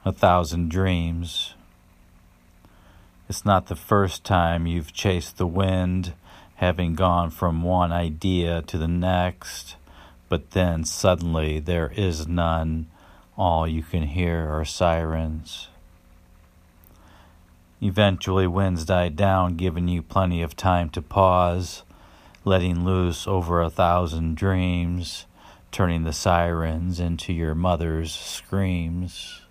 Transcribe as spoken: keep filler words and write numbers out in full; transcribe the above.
a thousand dreams. It's not the first time you've chased the wind, having gone from one idea to the next, but then suddenly there is none. All you can hear are sirens. Eventually winds die down, giving you plenty of time to pause, letting loose over a thousand dreams, turning the sirens into your mother's screams.